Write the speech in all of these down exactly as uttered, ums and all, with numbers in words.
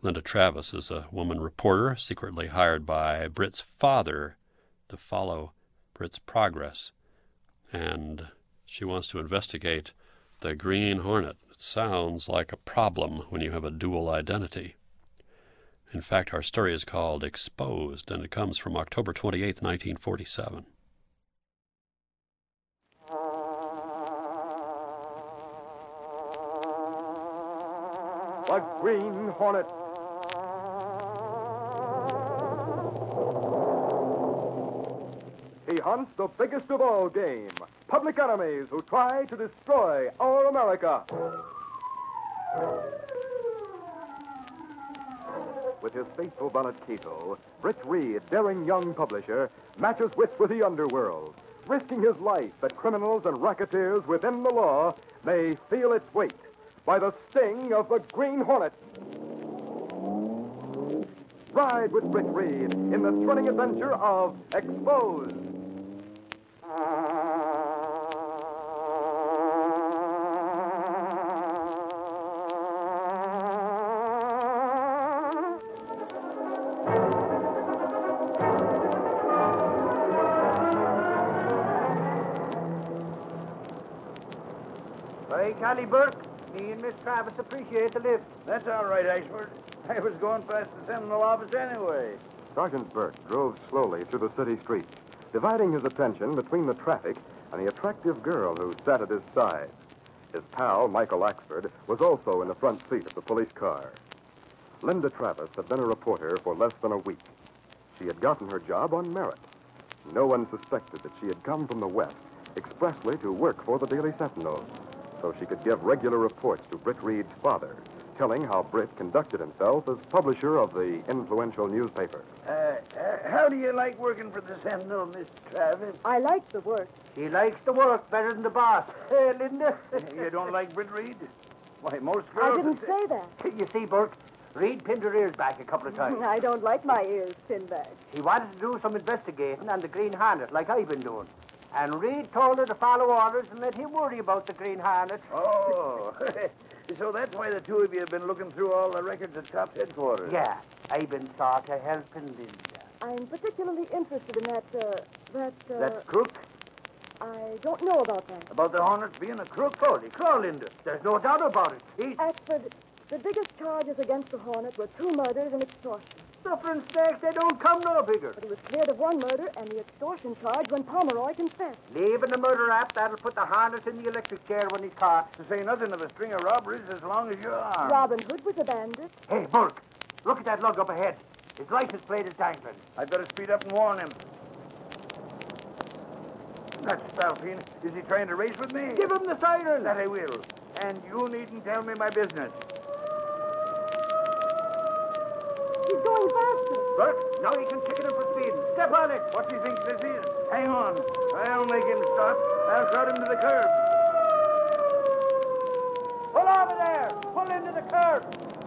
Linda Travis is a woman reporter secretly hired by Britt's father to follow Britt's progress, and she wants to investigate the Green Hornet. It sounds like a problem when you have a dual identity. In fact, our story is called Exposed, and it comes from October twenty-eighth, nineteen forty-seven. The Green Hornet. He hunts the biggest of all game, public enemies who try to destroy our America. With his faithful valet Cato, Britt Reed, daring young publisher, matches wits with the underworld, risking his life that criminals and racketeers within the law may feel its weight by the sting of the Green Hornet. Ride with Britt Reed in the thrilling adventure of Exposed. Hey, Callie Burke, me and Miss Travis appreciate the lift. That's all right, Ashford. I was going past the Seminole office anyway. Sergeant Burke drove slowly through the city streets, dividing his attention between the traffic and the attractive girl who sat at his side. His pal, Michael Axford, was also in the front seat of the police car. Linda Travis had been a reporter for less than a week. She had gotten her job on merit. No one suspected that she had come from the West expressly to work for the Daily Sentinel, so she could give regular reports to Britt Reed's father, telling how Britt conducted himself as publisher of the influential newspaper. Uh, uh, how do you like working for the Sentinel, Miss Travis? I like the work. She likes the work better than the boss. Hey, Linda. You don't like Britt Reed? Why, most I girls... didn't say that. You see, Burke, Reed pinned her ears back a couple of times. I don't like my ears pinned back. He wanted to do some investigating on the Green Hornet, like I've been doing. And Reed told her to follow orders and let him worry about the Green Hornet. Oh, so that's why the two of you have been looking through all the records at Top headquarters. Yeah, I've been sort of helping Linda. I'm particularly interested in that, uh, that, uh... That's crook? I don't know about that. About the Hornet being a crook? Holy crow, Linda. There's no doubt about it. He's Axford, the biggest charges against the Hornet were two murders and extortion. suffering snakes. They don't come no bigger. But he was cleared of one murder and the extortion charge when Pomeroy confessed. Leaving the murder rap, that'll put the harness in the electric chair when he's caught. To say nothing of a string of robberies as long as you're armed. Robin Hood was a bandit. Hey, Burke, look at that lug up ahead. His license plate is dangling. I'd better speed up and warn him. That's Spalpeen. Is he trying to race with me? Give him the siren. That I will. And you needn't tell me my business. He's going faster. Burke, now he can ticket him for speeding. Step on it. What do you think this is? Hang on. I'll make him stop. I'll crowd him to the curb. Pull over there. Pull into the curb.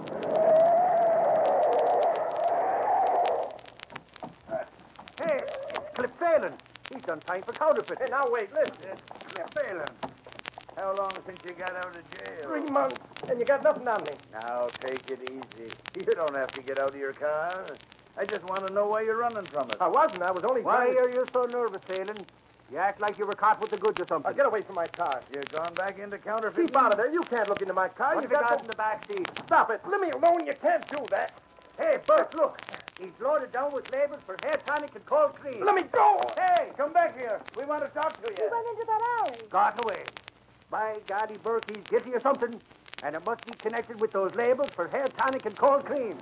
Hey, it's Clip Phelan. He's done time for counterfeit. Hey, now wait, listen. Clip Phelan. How long since you got out of jail? Three months, and you got nothing on me. Now, take it easy. You don't have to get out of your car. I just want to know why you're running from it. I wasn't. I was only... Why trying to- are you so nervous, Phelan? You act like you were caught with the goods or something. Now, get away from my car. You've gone back into counterfeiting? Keep out of there. You can't look into my car. What You've have you got got to... in the back seat? Stop it. Let me alone. You can't do that. Hey, Burke, look. He's loaded down with labels for hair tonic and cold cream. Let me go! Hey, come back here. We want to talk to He you. went into that alley. Got away. By golly, Burke, he's guilty of something. And it must be connected with those labels for hair tonic and cold cream.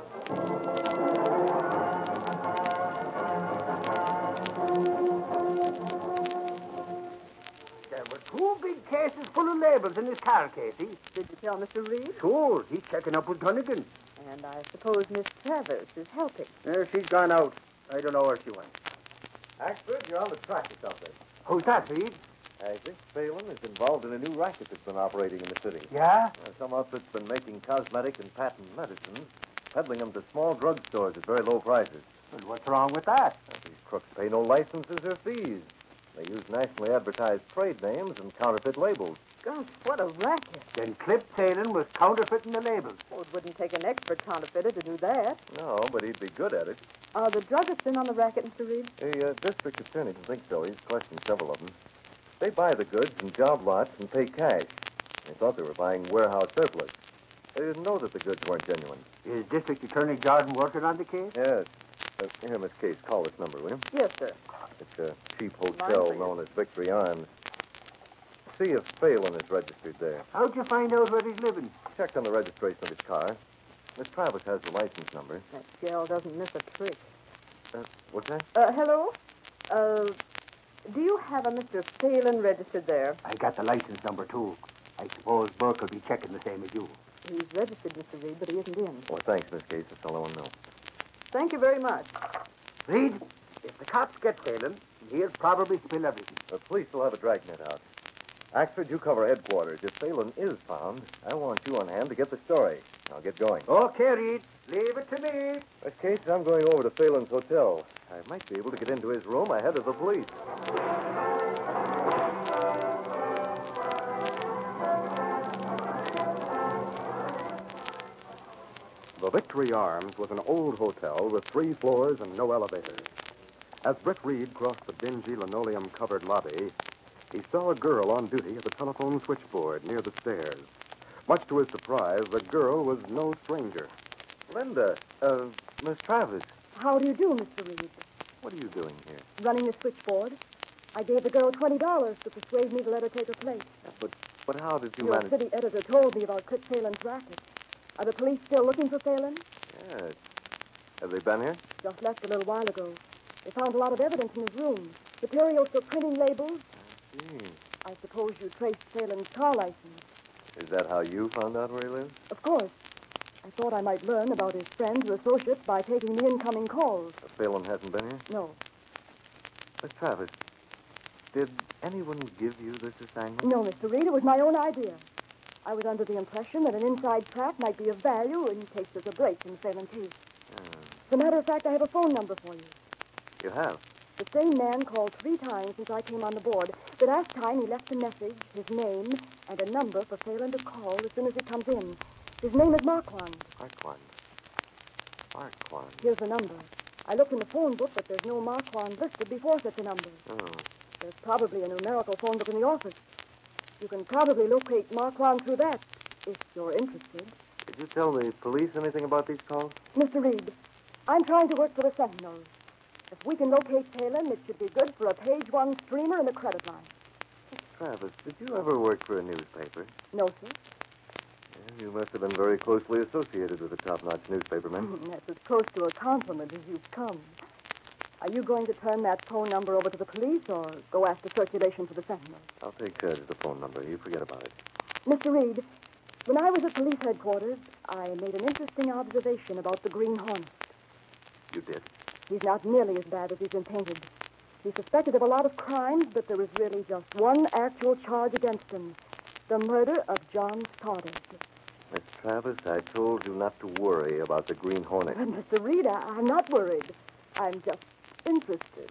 There were two big cases full of labels in his car, Casey. Did you tell Mister Reed? Sure, he's checking up with Gunnigan. And I suppose Miss Travers is helping. Uh, she's gone out. I don't know where she went. Axford, you're on the track of something. Who's that, Reed? I think Phelan is involved in a new racket that's been operating in the city. Yeah? Uh, some outfit's been making cosmetic and patent medicines, peddling them to small drugstores at very low prices. Well, what's wrong with that? Uh, these crooks pay no licenses or fees. They use nationally advertised trade names and counterfeit labels. Gosh, what a racket. Then Clip Phelan was counterfeiting the labels. Well, it wouldn't take an expert counterfeiter to do that. No, but he'd be good at it. Are the druggists in on the racket, Mister Reed? The uh, district attorney doesn't think so. He's questioned several of them. They buy the goods in job lots and pay cash. They thought they were buying warehouse surplus. They didn't know that the goods weren't genuine. Is District Attorney Jordan working on the case? Yes. Uh, here, Miss Case, call this number, will you? Yes, sir. It's a cheap hotel Mine, known as Victory Arms. See if Phelan is registered there. How'd you find out where he's living? Checked on the registration of his car. Miss Travis has the license number. That gal doesn't miss a trick. Uh, what's that? Uh, hello? Uh, do you have a Mister Phelan registered there? I got the license number, too. I suppose Burke will be checking the same as you. He's registered, Mister Reed, but he isn't in. Well, thanks, Miss Case. That's all I want to know. Thank you very much. Reed, if the cops get Phelan, he'll probably spill everything. The police will have a dragnet out. Axford, you cover headquarters. If Phelan is found, I want you on hand to get the story. I'll get going. Okay, Reed. Leave it to me. Miss Case, I'm going over to Phelan's hotel. I might be able to get into his room ahead of the police. The Victory Arms was an old hotel with three floors and no elevator. As Britt Reed crossed the dingy linoleum-covered lobby, he saw a girl on duty at the telephone switchboard near the stairs. Much to his surprise, the girl was no stranger. Linda, uh, Miss Travis, How do you do, Mister Reed? what are you doing here? Running the switchboard. I gave the girl twenty dollars to persuade me to let her take her place. Yeah, but, but how did you Your manage... city editor told me about Kit Phelan's racket. Are the police still looking for Phelan? Yes. Have they been here? Just left a little while ago. They found a lot of evidence in his room. Materials for printing labels. Gee. I suppose you traced Phelan's car license. Is that how you found out where he lives? Of course. I thought I might learn about his friends or associates by taking the incoming calls. Uh, Phelan hasn't been here? No. Miss Travis, did anyone give you this assignment? No, Mister Reed, it was my own idea. I was under the impression that an inside track might be of value in case there's a break in Phelan's case. As a matter of fact, I have a phone number for you. You have? The same man called three times since I came on the board. The last time he left a message, his name, and a number for Phelan to call as soon as he comes in. His name is Marquand. Marquand. Marquand. Here's the number. I looked in the phone book, but there's no Marquand listed before such a number. Oh. There's probably a numerical phone book in the office. You can probably locate Marquand through that, if you're interested. Did you tell the police anything about these calls? Mister Reed, I'm trying to work for the Sentinel. If we can locate Phelan, it should be good for a page one streamer and a credit line. Travis, did you ever work for a newspaper? No, sir. Yeah, you must have been very closely associated with the top-notch newspapermen. That's as close to a compliment as you've come. Are you going to turn that phone number over to the police or go after circulation for the Sentinel? I'll take charge of the phone number. You forget about it. Mister Reed, when I was at police headquarters, I made an interesting observation about the Green Hornet. You did? He's not nearly as bad as he's been painted. He's suspected of a lot of crimes, but there is really just one actual charge against him. The murder of John Stoddard. Miss Travis, I told you not to worry about the Green Hornet. But Mister Reed, I, I'm not worried. I'm just interested.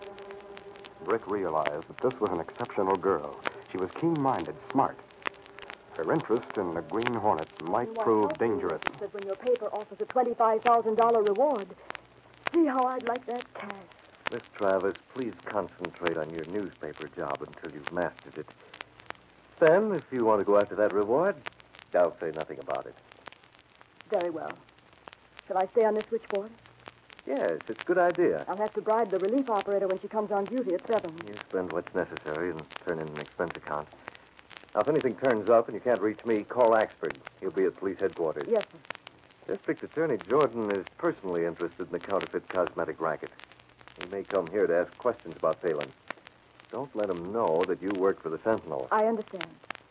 Britt realized that this was an exceptional girl. She was keen-minded, smart. Her interest in the Green Hornet might Why, prove how dangerous. is it that when your paper offers a twenty-five thousand dollars reward, see how I'd like that cash. Miss Travis, please concentrate on your newspaper job until you've mastered it. Then, if you want to go after that reward, I'll say nothing about it. Very well. Shall I stay on this switchboard? Yes, it's a good idea. I'll have to bribe the relief operator when she comes on duty at seven. You spend what's necessary and turn in an expense account. Now, if anything turns up and you can't reach me, call Axford. He'll be at police headquarters. Yes, sir. District Attorney Jordan is personally interested in the counterfeit cosmetic racket. He may come here to ask questions about Phelan. Don't let him know that you work for the Sentinel. I understand.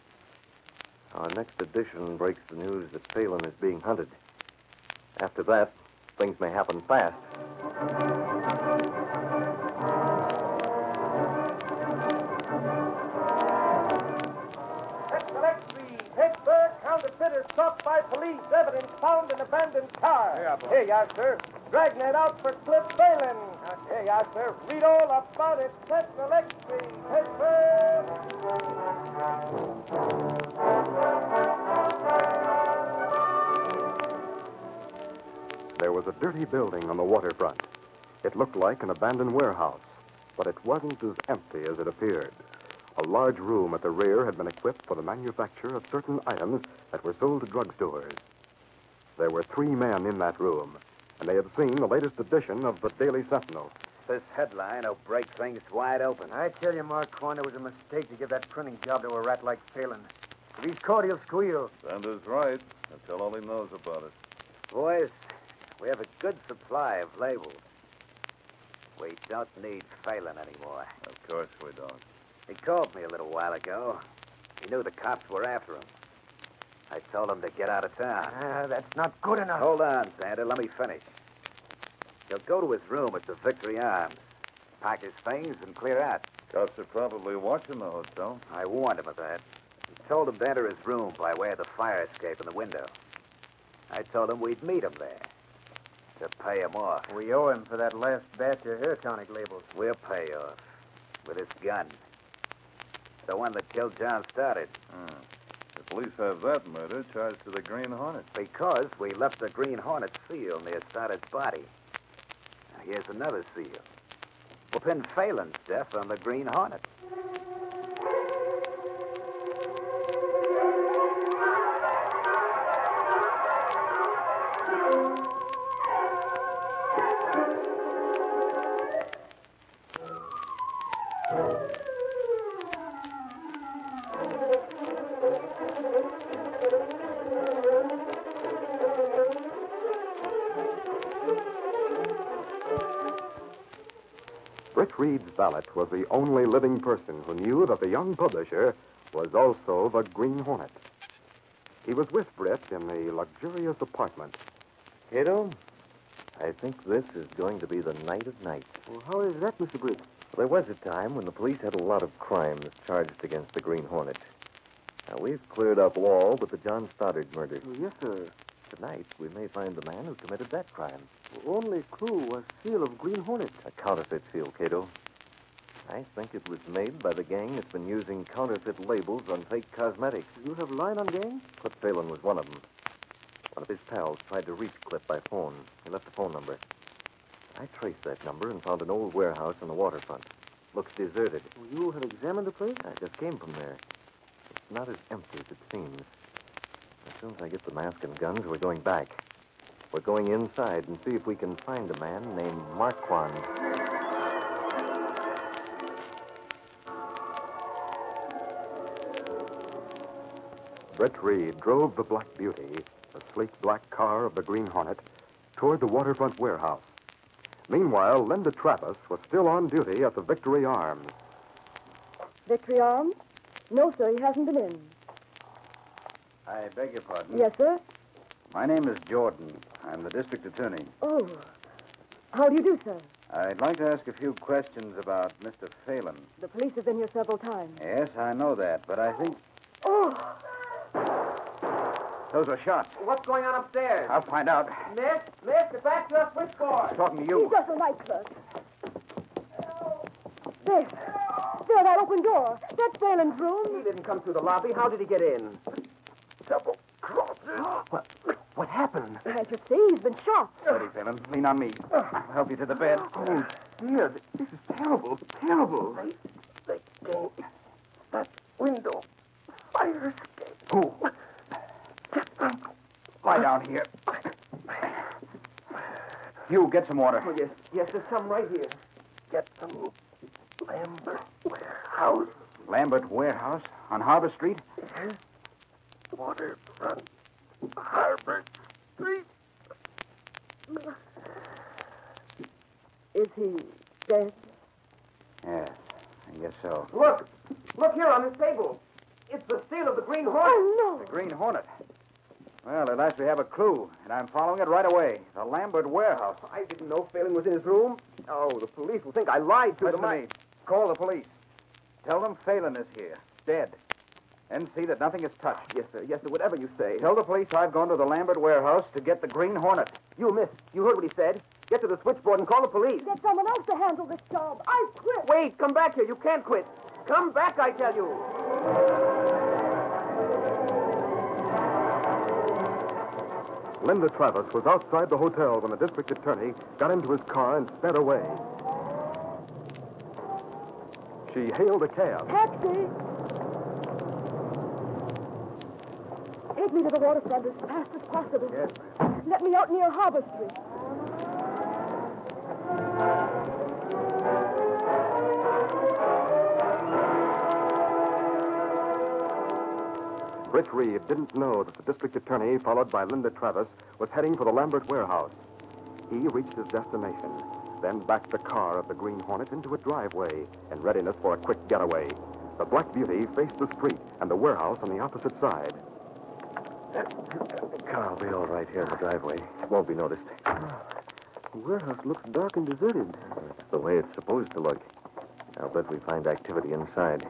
Our next edition breaks the news that Phelan is being hunted. After that, things may happen fast. Pittsburgh counterfeiter stopped by police. Evidence found in abandoned car. Yeah, boy. Here you are, sir. Dragnet out for Cliff Phelan. Here you are, sir. Read all about it. Central X-ray. Pittsburgh. There was a dirty building on the waterfront. It looked like an abandoned warehouse, but it wasn't as empty as it appeared. A large room at the rear had been equipped for the manufacture of certain items that were sold to drugstores. There were three men in that room, and they had seen the latest edition of the Daily Sentinel. This headline will break things wide open. I tell you, Marquand, it was a mistake to give that printing job to a rat like Phelan. If he's caught, he'll squeal. Sanders right. That's all he knows about it. Boys, we have a good supply of labels. We don't need Phelan anymore. Of course we don't. He called me a little while ago. He knew the cops were after him. I told him to get out of town. Ah, that's not good enough. Hold on, Santa. Let me finish. He'll go to his room at the Victory Arms, pack his things, and clear out. Cops are probably watching the hotel. I warned him of that. I told him to enter his room by way of the fire escape in the window. I told him we'd meet him there to pay him off. We owe him for that last batch of hair tonic labels. We'll pay off with his gun. The one that killed John Stoddard. Hmm. The police have that murder charged to the Green Hornet. Because we left the Green Hornet seal near Stoddard's body. Now, here's another seal. We'll pin Phelan's death on the Green Hornet. Britt Reed's valet was the only living person who knew that the young publisher was also the Green Hornet. He was with Britt in the luxurious apartment. Cato, I think this is going to be the night of nights. Well, how is that, Mister Britt? There was a time when the police had a lot of crimes charged against the Green Hornet. Now, we've cleared up all but the John Stoddard murder. Oh, yes, sir. Tonight, we may find the man who committed that crime. The only clue was seal of Green Hornet. A counterfeit seal, Cato. I think it was made by the gang that's been using counterfeit labels on fake cosmetics. You have line on gang? Clip Phelan was one of them. One of his pals tried to reach Clip by phone. He left a phone number. I traced that number and found an old warehouse on the waterfront. Looks deserted. Well, you have examined the place? I just came from there. It's not as empty as it seems. As soon as I get the mask and guns, we're going back. We're going inside and see if we can find a man named Marquand. Britt Reed drove the Black Beauty, the sleek black car of the Green Hornet, toward the waterfront warehouse. Meanwhile, Linda Trappist was still on duty at the Victory Arms. Victory Arms? No, sir, he hasn't been in. I beg your pardon. Yes, sir? My name is Jordan. I'm the district attorney. Oh. How do you do, sir? I'd like to ask a few questions about Mister Phelan. The police have been here several times. Yes, I know that, but I think Oh! those were shots. What's going on upstairs? I'll find out. Miss, miss, get back to your switchboard. Talking to He's you. just a night clerk. There. There, that open door. That's Phelan's He room. didn't come through the lobby. How did he get in? Double crosses. What, what happened? Can't you see? He's been shot. Steady, Phelan. Lean on me. I'll help you to the bed. Oh, dear. This is terrible, terrible. They, they came. That window. Fire escape. Who? Lie down here. You, get some water. Oh, yes, yes, there's some right here. Get some Lambert Warehouse. Lambert Warehouse on Harbor Street? Waterfront Harbor Street. Is he dead? Yes, I guess so. Look, look here on this table. It's the seal of the Green Hornet. Oh, The no. Green Hornet. Well, at last we have a clue, and I'm following it right away. The Lambert Warehouse. I didn't know Phelan was in his room. Oh, the police will think I lied to Listen them. to me. Call the police. Tell them Phelan is here, dead. And see that nothing is touched. Yes, sir. Yes, sir. Whatever you say. Tell the police I've gone to the Lambert Warehouse to get the Green Hornet. You, miss. You heard what he said. Get to the switchboard and call the police. Get someone else to handle this job. I quit. Wait, come back here. You can't quit. Come back, I tell you. Linda Travis was outside the hotel when the district attorney got into his car and sped away. She hailed a cab. Taxi! Take me to the waterfront as fast as possible. Yes. Let me out near Harbor Street. Britt Reed didn't know that the district attorney, followed by Linda Travis, was heading for the Lambert warehouse. He reached his destination, then backed the car of the Green Hornet into a driveway in readiness for a quick getaway. The Black Beauty faced the street and the warehouse on the opposite side. The car will be all right here in the driveway. It won't be noticed. The warehouse looks dark and deserted. That's the way it's supposed to look. I'll bet we find activity inside.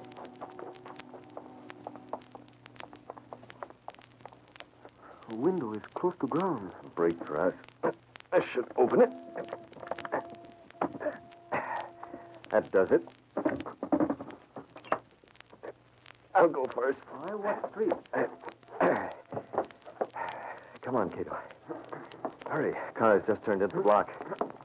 The window is close to ground. Break for us. I should open it. That does it. I'll go first. All right, what street? Come on, Cato. Hurry. Car has just turned into the block.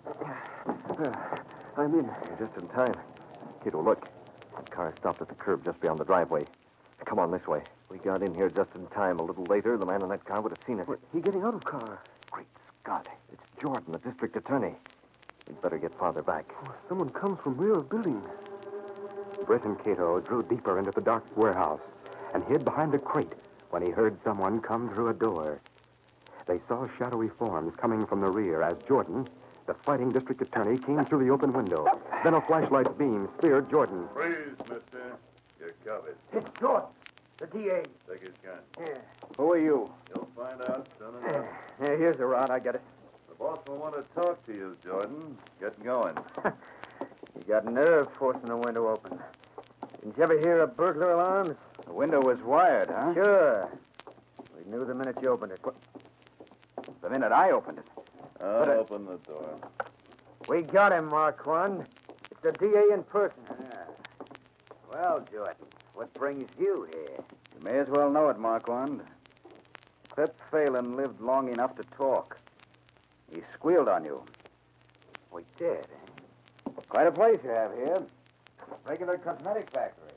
I'm in. You're just in time. Cato, look. The car stopped at the curb just beyond the driveway. Come on this way. We got in here just in time. A little later, the man in that car would have seen us. What, he getting out of car? Great Scott. It's Jordan, the district attorney. We'd better get farther back. Oh, someone comes from rear of building. Britt and Cato drew deeper into the dark warehouse and hid behind a crate when he heard someone come through a door. They saw shadowy forms coming from the rear as Jordan, the fighting district attorney, came through the open window. Then a flashlight's beam speared Jordan. Freeze, mister. You're covered. It's Jordan, the D A. Take his gun. Yeah. Who are you? You'll find out soon enough. Yeah, here's the rod. I got it. The boss will want to talk to you, Jordan. Get going. You got nerve forcing the window open. Didn't you ever hear of burglar alarms? The window was wired, huh? Sure. We knew the minute you opened it. The minute I opened it. I'll But, uh, open the door. We got him, Marquand. It's the D A in person. Well, Jordan, what brings you here? You may as well know it, Marquand. Clip Phelan lived long enough to talk. He squealed on you. We did, eh? Quite a place you have here. Regular cosmetic factory.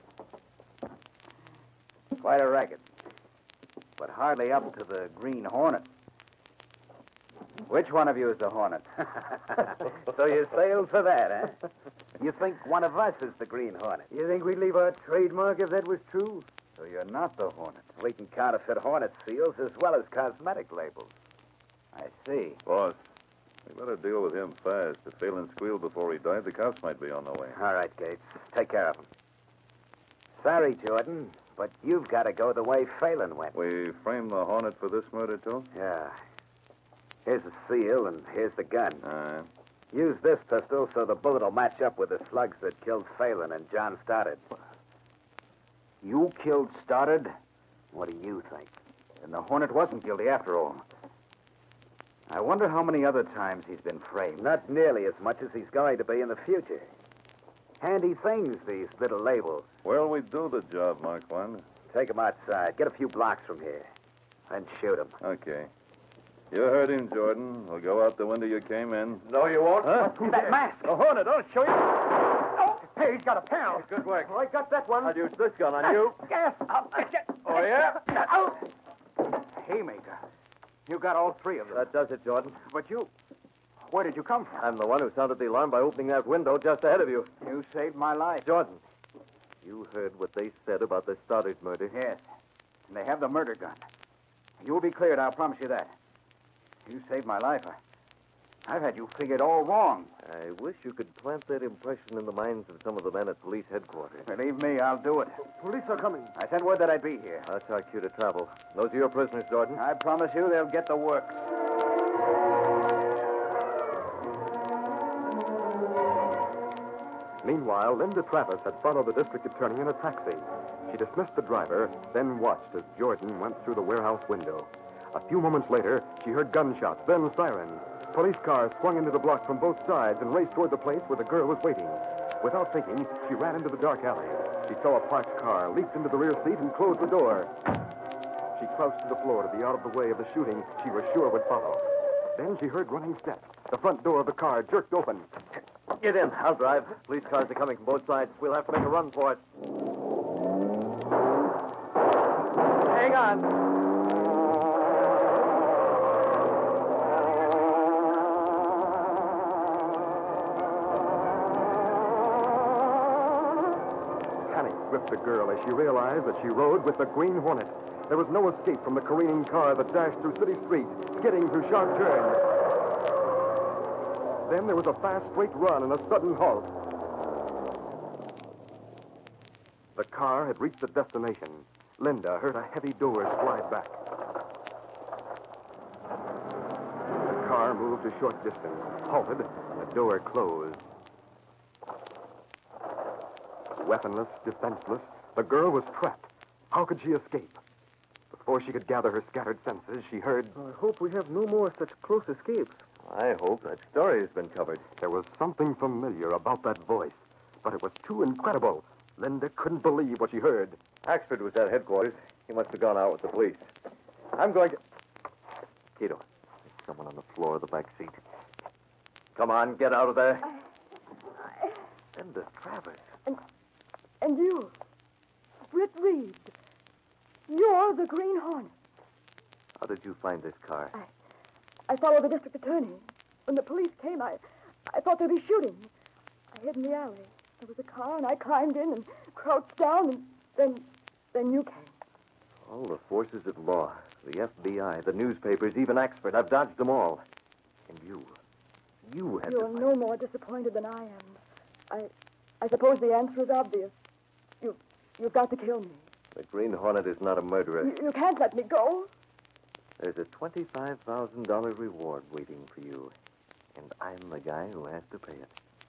Quite a racket. But hardly up to the Green Hornet. Which one of you is the Hornet? So you sailed for that, eh? You think one of us is the Green Hornet? You think we'd leave our trademark if that was true? So you're not the Hornet. We can counterfeit Hornet seals as well as cosmetic labels. I see. Boss, we better deal with him fast. If Phelan squealed before he died, the cops might be on the way. All right, Gates. Take care of him. Sorry, Jordan, but you've got to go the way Phelan went. We framed the Hornet for this murder, too? Yeah. Here's the seal, and here's the gun. Uh, Use this pistol so the bullet will match up with the slugs that killed Phelan and John Stoddard. You killed Stoddard? What do you think? And the Hornet wasn't guilty after all. I wonder how many other times he's been framed. Not nearly as much as he's going to be in the future. Handy things, these little labels. where'll we do the job, Marquand? Take him outside. Get a few blocks from here. Then shoot him. Okay. You heard him, Jordan. We'll go out the window you came in. No, you won't. Huh? That mask! The Hornet, I'll show you. Oh, hey, he's got a pound. Good work. Oh, I got that one. I'll use this gun on you. Yes. I'll get you. Oh, yeah? Oh. Haymaker. You got all three of them. That does it, Jordan. But you... Where did you come from? I'm the one who sounded the alarm by opening that window just ahead of you. You saved my life. Jordan, you heard what they said about the Stoddard murder. Yes. And they have the murder gun. You'll be cleared, I'll promise you that. You saved my life. I, I've had you figured all wrong. I wish you could plant that impression in the minds of some of the men at police headquarters. Believe me, I'll do it. Police are coming. I sent word that I'd be here. That's our cue to travel. Those are your prisoners, Jordan. I promise you they'll get the works. Meanwhile, Linda Travis had followed the district attorney in a taxi. She dismissed the driver, then watched as Jordan went through the warehouse window. A few moments later, she heard gunshots, then sirens. Police cars swung into the block from both sides and raced toward the place where the girl was waiting. Without thinking, she ran into the dark alley. She saw a parked car, leaped into the rear seat, and closed the door. She crouched to the floor to be out of the way of the shooting she was sure would follow. Then she heard running steps. The front door of the car jerked open. Get in. I'll drive. Police cars are coming from both sides. We'll have to make a run for it. Hang on. Panic gripped the girl as she realized that she rode with the Green Hornet. There was no escape from the careening car that dashed through city streets, skidding through sharp turns. Then there was a fast, straight run and a sudden halt. The car had reached its destination. Linda heard a heavy door slide back. The car moved a short distance, halted, and the door closed. Weaponless, defenseless, the girl was trapped. How could she escape? Before she could gather her scattered senses, she heard... I hope we have no more such close escapes. I hope that story has been covered. There was something familiar about that voice, but it was too incredible. Linda couldn't believe what she heard. Axford was at headquarters. He must have gone out with the police. I'm going to... Cato, there's someone on the floor of the back seat. Come on, get out of there. I, I... Linda Travers. And, and you, Britt Reed. You're the Green Hornet. How did you find this car? I, I followed the district attorney. When the police came, I, I thought they'd be shooting. I hid in the alley. There was a car, and I climbed in and crouched down, and then, then you came. All the forces of law, the F B I, the newspapers, even Axford, I've dodged them all. And you, you had You're to find... no more disappointed than I am. I, I suppose the answer is obvious. You, you've got to kill me. The Green Hornet is not a murderer. You, you can't let me go. There's a twenty-five thousand dollars reward waiting for you, and I'm the guy who has to pay it.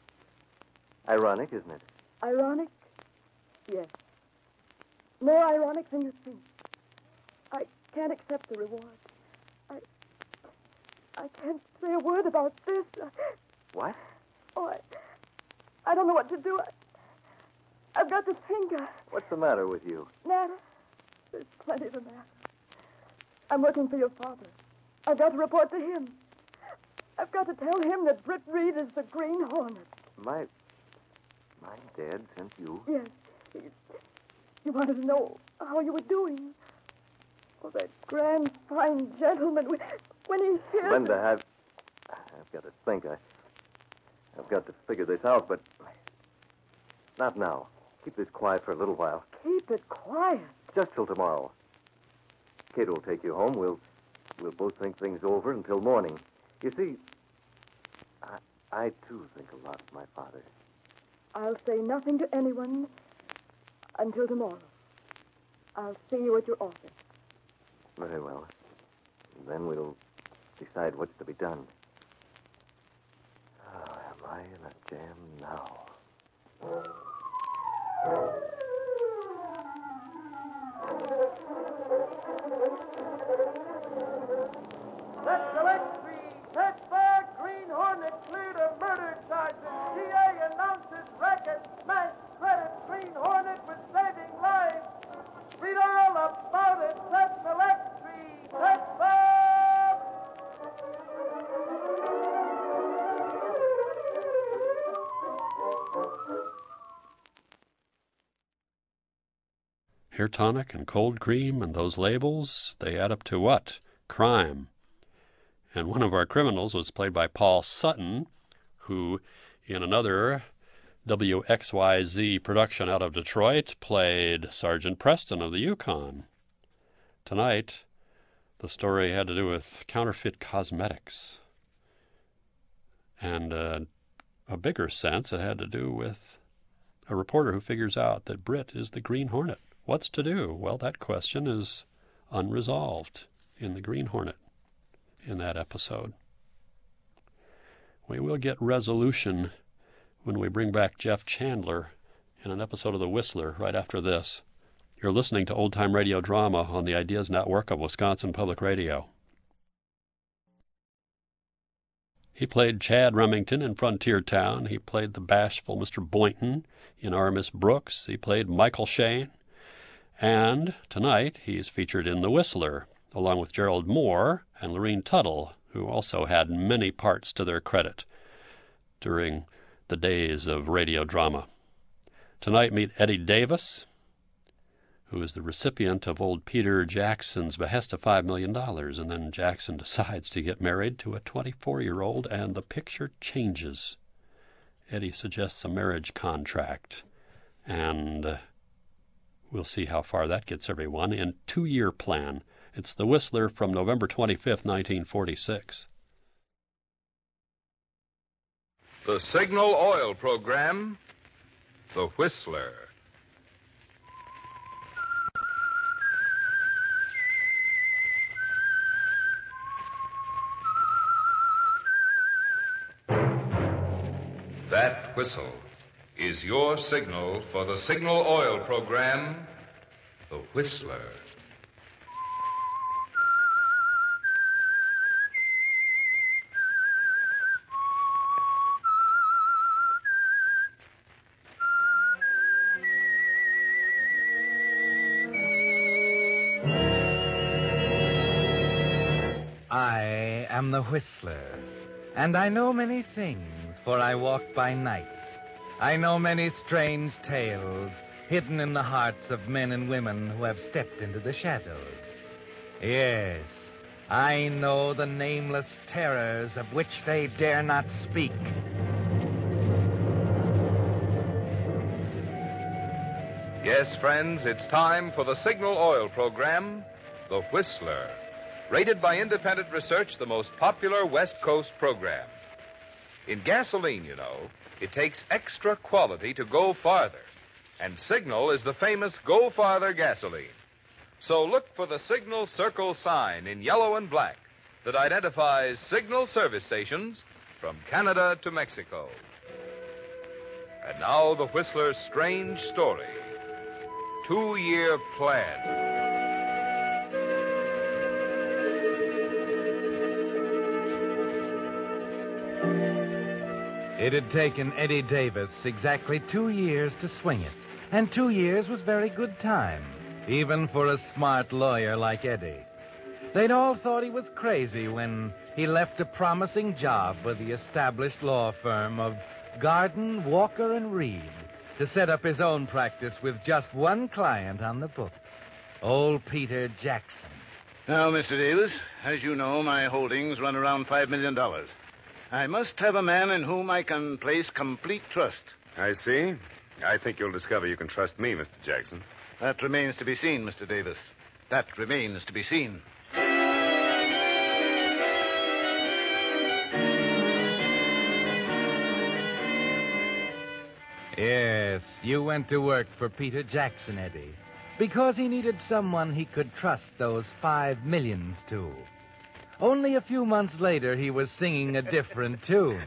Ironic, isn't it? Ironic? Yes. More ironic than you think. I can't accept the reward. I... I can't say a word about this. What? Oh, I... I don't know what to do. I, I've got to think. I, What's the matter with you? matter? There's plenty the matter. I'm working for your father. I've got to report to him. I've got to tell him that Britt Reed is the Green Hornet. My... My dad sent you? Yes. He, he wanted to know how you were doing. Oh, that grand, fine gentleman. When, when he hears... Linda, I've... I've got to think. I... I've got to figure this out, but... Not now. Keep this quiet for a little while. Keep it quiet. Just till tomorrow. Cato will take you home. We'll... We'll both think things over until morning. You see... I, I too, think a lot of my father. I'll say nothing to anyone until tomorrow. I'll see you at your office. Very well. And then we'll decide what's to be done. Oh, am I in a jam now? That's Gillespie. Pittsburgh Green Hornet cleared of murder charges. D A announces racket smash credit Green Hornet with saving lives. Read all about it. That's Gillespie. Pittsburgh. Hair tonic and cold cream and those labels, they add up to what? Crime. And one of our criminals was played by Paul Sutton, who, in another W X Y Z production out of Detroit, played Sergeant Preston of the Yukon. Tonight, the story had to do with counterfeit cosmetics. And uh, a bigger sense, it had to do with a reporter who figures out that Britt is the Green Hornet. What's to do? Well, that question is unresolved in the Green Hornet in that episode. We will get resolution when we bring back Jeff Chandler in an episode of The Whistler right after this. You're listening to Old Time Radio Drama on the Ideas Network of Wisconsin Public Radio. He played Chad Remington in Frontier Town. He played the bashful Mister Boynton in Our Miss Brooks. He played Michael Shane. And tonight he's featured in The Whistler, along with Gerald Moore and Lorene Tuttle, who also had many parts to their credit during the days of radio drama. Tonight meet Eddie Davis, who is the recipient of old Peter Jackson's behest of five million dollars, and then Jackson decides to get married to a twenty-four-year-old, and the picture changes. Eddie suggests a marriage contract, and uh, we'll see how far that gets everyone in Two-Year Plan. It's The Whistler from November twenty-fifth, nineteen forty-six. The Signal Oil Program, The Whistler. That whistle is your signal for the Signal Oil Program, The Whistler. I am the Whistler, and I know many things, for I walk by night. I know many strange tales hidden in the hearts of men and women who have stepped into the shadows. Yes, I know the nameless terrors of which they dare not speak. Yes, friends, it's time for the Signal Oil Program, The Whistler. Rated by independent research, the most popular West Coast program. In gasoline, you know, it takes extra quality to go farther. And Signal is the famous Go Farther gasoline. So look for the Signal Circle sign in yellow and black that identifies Signal service stations from Canada to Mexico. And now the Whistler's strange story. Two-Year Plan. It had taken Eddie Davis exactly two years to swing it. And two years was very good time, even for a smart lawyer like Eddie. They'd all thought he was crazy when he left a promising job with the established law firm of Garden, Walker, and Reed to set up his own practice with just one client on the books, old Peter Jackson. Now, Mister Davis, as you know, my holdings run around five million dollars. I must have a man in whom I can place complete trust. I see. I think you'll discover you can trust me, Mister Jackson. That remains to be seen, Mister Davis. That remains to be seen. Yes, you went to work for Peter Jackson, Eddie, because he needed someone he could trust those five millions to. Only a few months later, he was singing a different tune.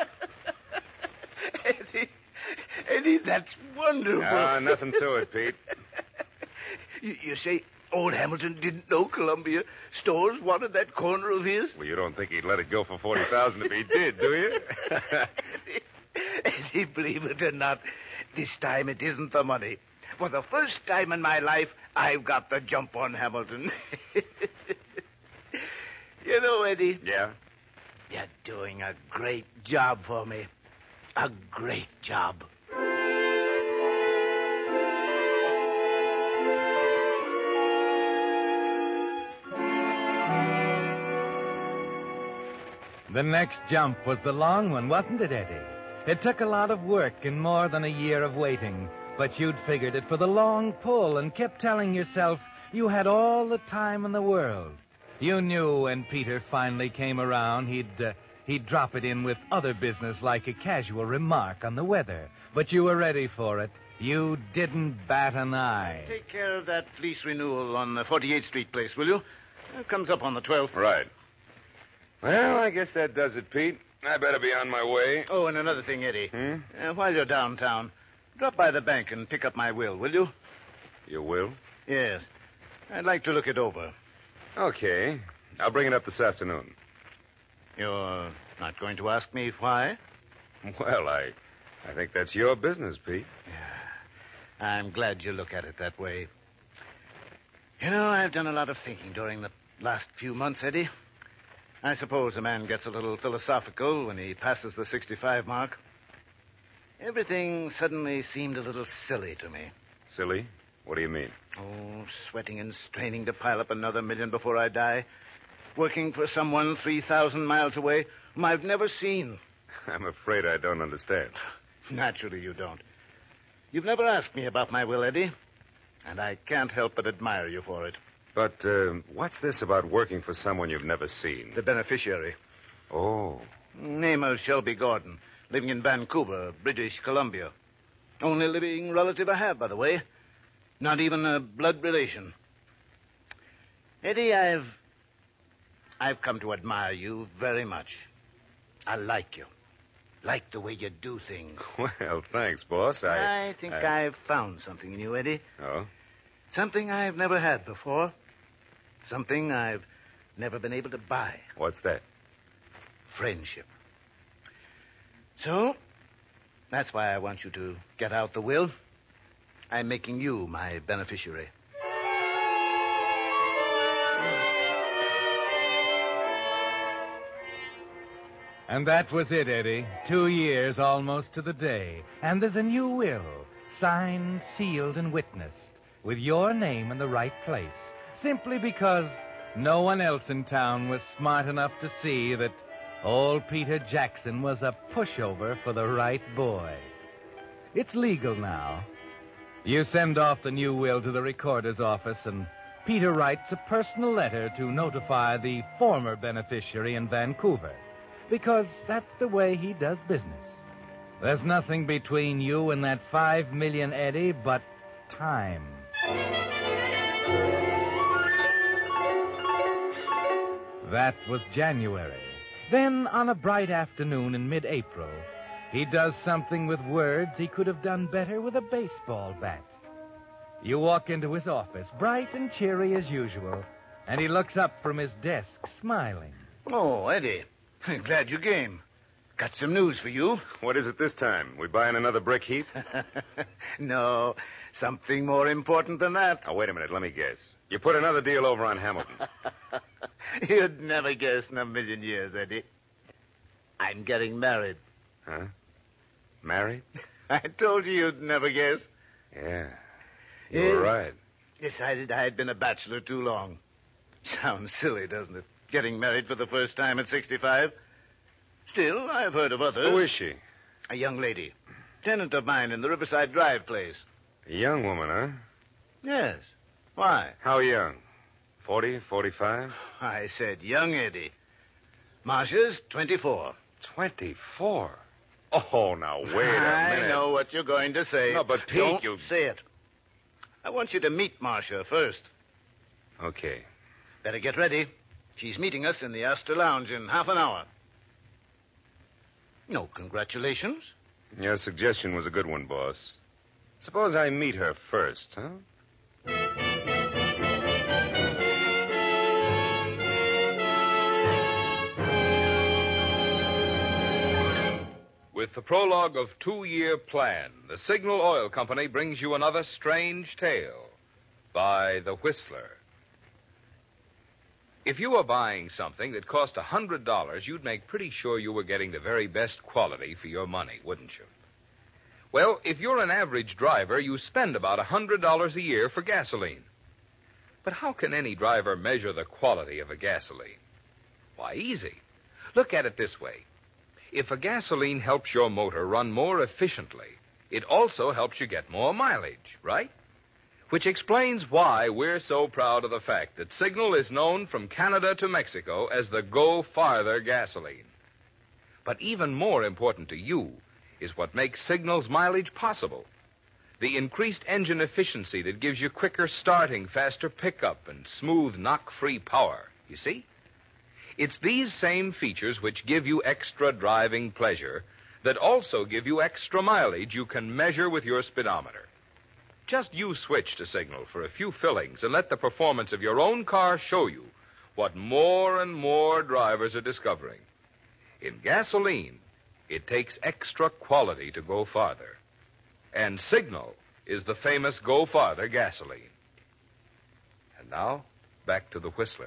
Eddie, Eddie, that's wonderful. Ah, nothing to it, Pete. you, you say old Hamilton didn't know Columbia Stores wanted that corner of his? Well, you don't think he'd let it go for forty thousand dollars if he did, do you? Eddie, Eddie, believe it or not, this time it isn't the money. For the first time in my life, I've got the jump on Hamilton. You know, Eddie. Yeah? You're doing a great job for me. A great job. The next jump was the long one, wasn't it, Eddie? It took a lot of work and more than a year of waiting, but you'd figured it for the long pull and kept telling yourself you had all the time in the world. You knew when Peter finally came around, he'd uh, he'd drop it in with other business like a casual remark on the weather. But you were ready for it. You didn't bat an eye. Take care of that lease renewal on the forty-eighth Street place, will you? It comes up on the twelfth. Right. Well, I guess that does it, Pete. I better be on my way. Oh, and another thing, Eddie. Hmm? Uh, while you're downtown, drop by the bank and pick up my will, will you? You will? Yes. I'd like to look it over. Okay. I'll bring it up this afternoon. You're not going to ask me why? Well, I I think that's your business, Pete. Yeah. I'm glad you look at it that way. You know, I've done a lot of thinking during the last few months, Eddie. I suppose a man gets a little philosophical when he passes the sixty-five mark. Everything suddenly seemed a little silly to me. Silly? What do you mean? Oh, sweating and straining to pile up another million before I die. Working for someone three thousand miles away whom I've never seen. I'm afraid I don't understand. Naturally you don't. You've never asked me about my will, Eddie. And I can't help but admire you for it. But uh, what's this about working for someone you've never seen? The beneficiary. Oh. Name of Shelby Gordon. Living in Vancouver, British Columbia. Only living relative I have, by the way. Not even a blood relation. Eddie, I've... I've come to admire you very much. I like you. Like the way you do things. Well, thanks, boss. I... I think I... I've found something in you, Eddie. Oh? Something I've never had before. Something I've never been able to buy. What's that? Friendship. So, that's why I want you to get out the will. I'm making you my beneficiary. And that was it, Eddie. Two years almost to the day. And there's a new will, signed, sealed, and witnessed, with your name in the right place, simply because no one else in town was smart enough to see that old Peter Jackson was a pushover for the right boy. It's legal now. You send off the new will to the recorder's office, and Peter writes a personal letter to notify the former beneficiary in Vancouver, because that's the way he does business. There's nothing between you and that five million, Eddie, but time. That was January. Then, on a bright afternoon in mid-April, he does something with words he could have done better with a baseball bat. You walk into his office, bright and cheery as usual, and he looks up from his desk, smiling. Oh, Eddie, glad you came. Got some news for you. What is it this time? We buying another brick heap? No, something more important than that. Oh, wait a minute. Let me guess. You put another deal over on Hamilton. You'd never guess in a million years, Eddie. I'm getting married. Huh? Married? I told you you'd never guess. Yeah. You were right. Decided I had been a bachelor too long. Sounds silly, doesn't it? Getting married for the first time at sixty-five. Still, I've heard of others. Who is she? A young lady. Tenant of mine in the Riverside Drive place. A young woman, huh? Yes. Why? How young? Forty, forty-five? I said young, Eddie. Marcia's twenty-four. Twenty-four? Oh, now, wait a minute. I know what you're going to say. No, but Pete, Don't you... say it. I want you to meet Marcia first. Okay. Better get ready. She's meeting us in the Astor Lounge in half an hour. No congratulations. Your suggestion was a good one, boss. Suppose I meet her first, huh? With the prologue of Two-Year Plan, the Signal Oil Company brings you another strange tale by The Whistler. If you were buying something that cost one hundred dollars, you'd make pretty sure you were getting the very best quality for your money, wouldn't you? Well, if you're an average driver, you spend about one hundred dollars a year for gasoline. But how can any driver measure the quality of a gasoline? Why, easy. Look at it this way. If a gasoline helps your motor run more efficiently, it also helps you get more mileage, right? Which explains why we're so proud of the fact that Signal is known from Canada to Mexico as the Go Farther gasoline. But even more important to you is what makes Signal's mileage possible. The increased engine efficiency that gives you quicker starting, faster pickup, and smooth knock-free power. You see? It's these same features which give you extra driving pleasure that also give you extra mileage you can measure with your speedometer. Just you switch to Signal for a few fillings and let the performance of your own car show you what more and more drivers are discovering. In gasoline, it takes extra quality to go farther. And Signal is the famous Go Farther gasoline. And Now, back to the Whistler.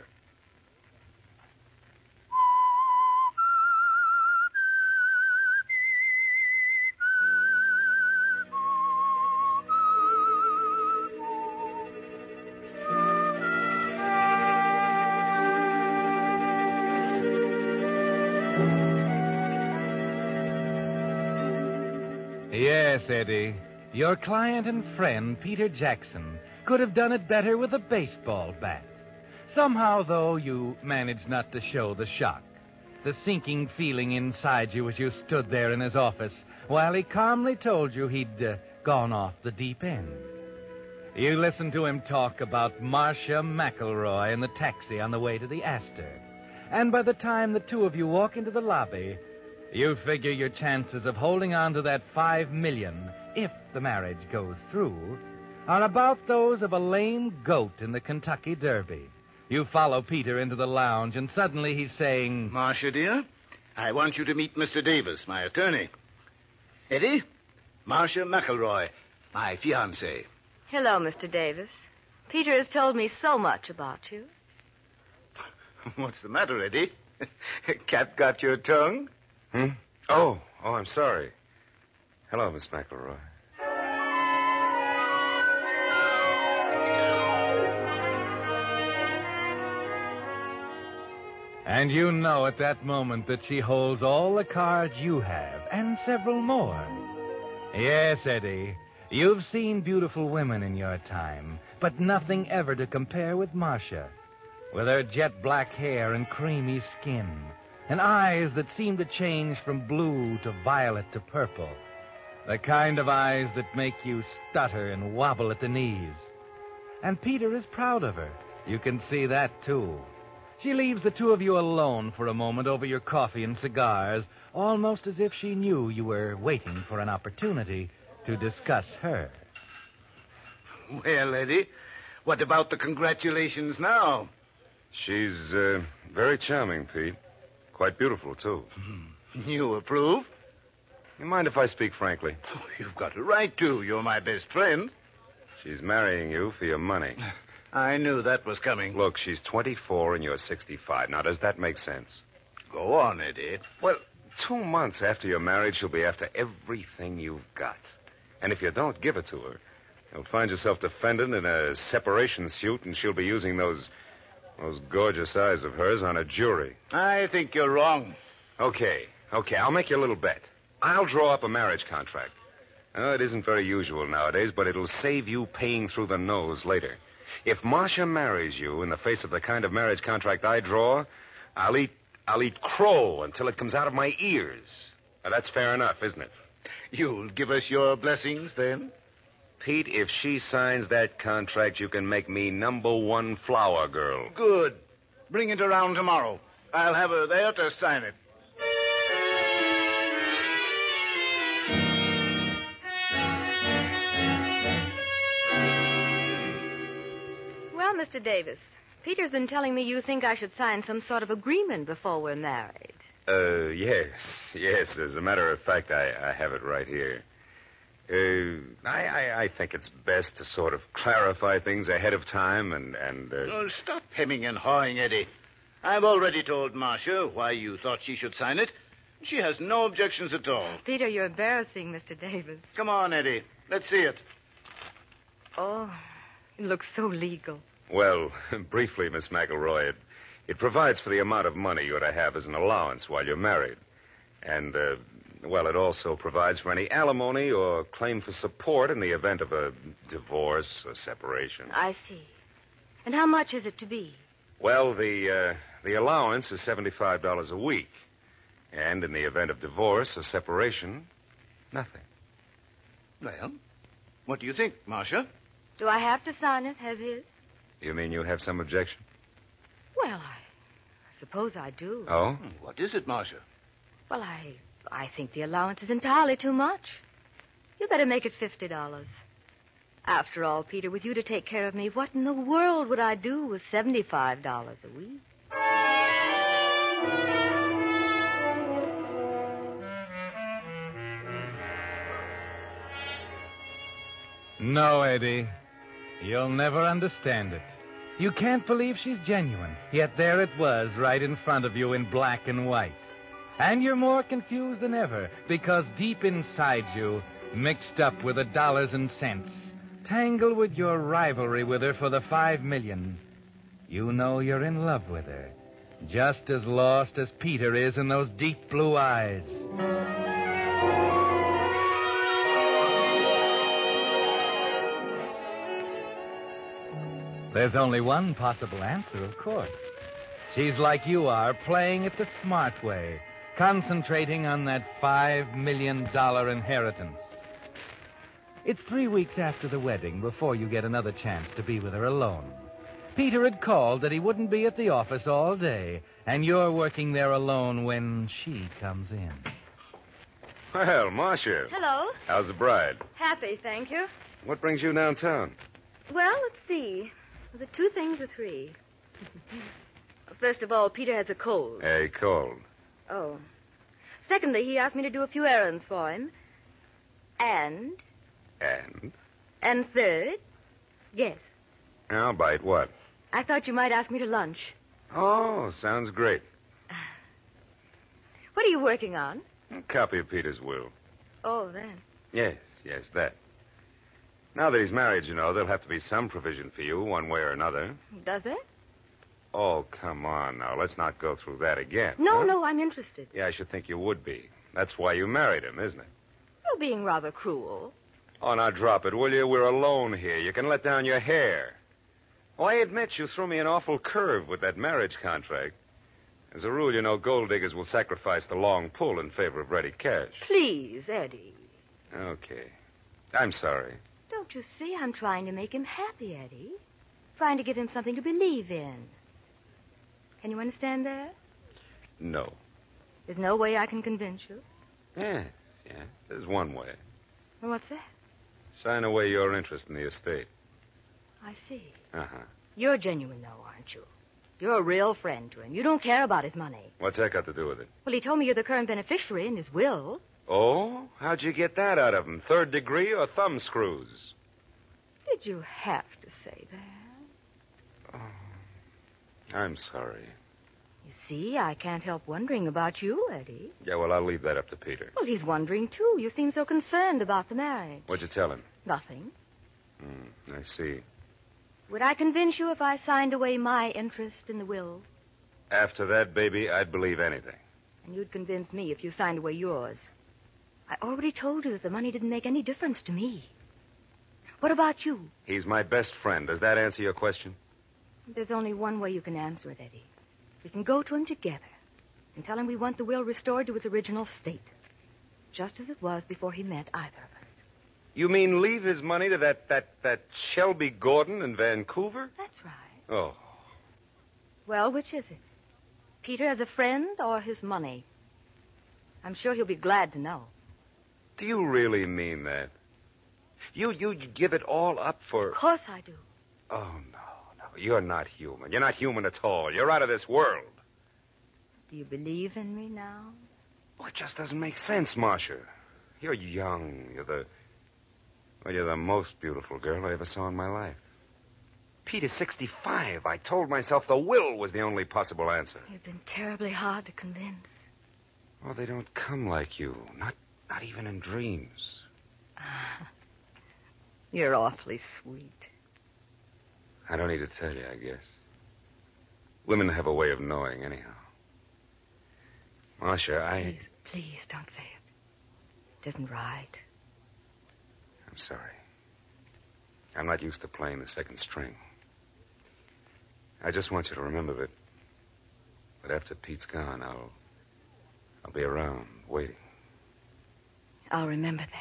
Yes, Eddie. Your client and friend, Peter Jackson, could have done it better with a baseball bat. Somehow, though, you managed not to show the shock, the sinking feeling inside you as you stood there in his office while he calmly told you he'd uh, gone off the deep end. You listened to him talk about Marcia McElroy in the taxi on the way to the Astor. And by the time the two of you walk into the lobby, you figure your chances of holding on to that five million, if the marriage goes through, are about those of a lame goat in the Kentucky Derby. You follow Peter into the lounge, and suddenly he's saying, Marcia, dear, I want you to meet Mister Davis, my attorney. Eddie, Marcia McElroy, my fiancée. Hello, Mister Davis. Peter has told me so much about you. What's the matter, Eddie? Cat got your tongue? Hmm? Oh, oh, I'm sorry. Hello, Miss McElroy. And you know at that moment that she holds all the cards you have, and several more. Yes, Eddie, you've seen beautiful women in your time, but nothing ever to compare with Marcia. With her jet black hair and creamy skin, and eyes that seem to change from blue to violet to purple. The kind of eyes that make you stutter and wobble at the knees. And Peter is proud of her. You can see that, too. She leaves the two of you alone for a moment over your coffee and cigars, almost as if she knew you were waiting for an opportunity to discuss her. Well, Eddie, what about the congratulations now? She's uh, very charming, Pete. Quite beautiful, too. You approve? You mind if I speak frankly? Oh, you've got a right to. You're my best friend. She's marrying you for your money. I knew that was coming. Look, she's twenty-four and you're sixty-five. Now, does that make sense? Go on, Eddie. Well, two months after you're married, she'll be after everything you've got. And if you don't give it to her, you'll find yourself defendant in a separation suit, and she'll be using those... those gorgeous eyes of hers on a jury. I think you're wrong. Okay, okay, I'll make you a little bet. I'll draw up a marriage contract. Oh, it isn't very usual nowadays, but it'll save you paying through the nose later. If Marcia marries you in the face of the kind of marriage contract I draw, I'll eat I'll eat crow until it comes out of my ears. Now, that's fair enough, isn't it? You'll give us your blessings, then? Pete, if she signs that contract, you can make me number one flower girl. Good. Bring it around tomorrow. I'll have her there to sign it. Well, Mister Davis, Peter's been telling me you think I should sign some sort of agreement before we're married. Uh, yes, yes. As a matter of fact, I, I have it right here. Uh, I, I, I think it's best to sort of clarify things ahead of time and... and uh... Oh, stop hemming and hawing, Eddie. I've already told Marcia why you thought she should sign it. She has no objections at all. Peter, you're embarrassing, Mister Davis. Come on, Eddie. Let's see it. Oh, it looks so legal. Well, briefly, Miss McElroy, it, it provides for the amount of money you're to have as an allowance while you're married. And, uh, well, it also provides for any alimony or claim for support in the event of a divorce or separation. I see. And how much is it to be? Well, the, uh, the allowance is seventy-five dollars a week. And in the event of divorce or separation, nothing. Well, what do you think, Marcia? Do I have to sign it as is? You mean you have some objection? Well, I suppose I do. Oh? What is it, Marcia? Well, I I think the allowance is entirely too much. You better make it fifty dollars. After all, Peter, with you to take care of me, what in the world would I do with seventy-five dollars a week? No, Eddie. You'll never understand it. You can't believe she's genuine, yet there it was right in front of you in black and white. And you're more confused than ever because deep inside you, mixed up with the dollars and cents, tangled with your rivalry with her for the five million, you know you're in love with her, just as lost as Peter is in those deep blue eyes. There's only one possible answer, of course. She's like you are, playing it the smart way, concentrating on that five million dollar inheritance. It's three weeks after the wedding before you get another chance to be with her alone. Peter had called that he wouldn't be at the office all day, and you're working there alone when she comes in. Well, Marcia. Hello. How's the bride? Happy, thank you. What brings you downtown? Well, let's see. Was it two things or three? First of all, Peter has a cold. A cold. Oh. Secondly, he asked me to do a few errands for him. And? And? And third, guess. I'll bite what? I thought you might ask me to lunch. Oh, sounds great. What are you working on? A copy of Peter's will. Oh, then. Yes, yes, that. Now that he's married, you know, there'll have to be some provision for you, one way or another. Does it? Oh, come on now. Let's not go through that again. No, huh? no, I'm interested. Yeah, I should think you would be. That's why you married him, isn't it? You're being rather cruel. Oh, now drop it, will you? We're alone here. You can let down your hair. Oh, I admit you threw me an awful curve with that marriage contract. As a rule, you know, gold diggers will sacrifice the long pull in favor of ready cash. Please, Eddie. Okay. I'm sorry. Don't you see? I'm trying to make him happy, Eddie. Trying to give him something to believe in. Can you understand that? No. There's no way I can convince you? Yes, yes. There's one way. Well, what's that? Sign away your interest in the estate. I see. Uh-huh. You're genuine, though, aren't you? You're a real friend to him. You don't care about his money. What's that got to do with it? Well, he told me you're the current beneficiary in his will. Oh? How'd you get that out of him? Third degree or thumb screws? Did you have to say that? Oh, I'm sorry. You see, I can't help wondering about you, Eddie. Yeah, well, I'll leave that up to Peter. Well, he's wondering, too. You seem so concerned about the marriage. What'd you tell him? Nothing. Hmm, I see. Would I convince you if I signed away my interest in the will? After that, baby, I'd believe anything. And you'd convince me if you signed away yours. I already told you that the money didn't make any difference to me. What about you? He's my best friend. Does that answer your question? There's only one way you can answer it, Eddie. We can go to him together and tell him we want the will restored to its original state, just as it was before he met either of us. You mean leave his money to that, that, that Shelby Gordon in Vancouver? That's right. Oh. Well, which is it? Peter as a friend or his money? I'm sure he'll be glad to know. Do you really mean that? You, you'd give it all up for... Of course I do. Oh, no, no. You're not human. You're not human at all. You're out of this world. Do you believe in me now? Oh, it just doesn't make sense, Marcia. You're young. You're the... Well, you're the most beautiful girl I ever saw in my life. Peter's sixty-five. I told myself the will was the only possible answer. You've been terribly hard to convince. Oh, they don't come like you. Not, not even in dreams. You're awfully sweet. I don't need to tell you, I guess. Women have a way of knowing, anyhow. Marcia, I... Please, please, don't say it. It isn't right. I'm sorry. I'm not used to playing the second string. I just want you to remember that... that after Pete's gone, I'll... I'll be around, waiting. I'll remember that.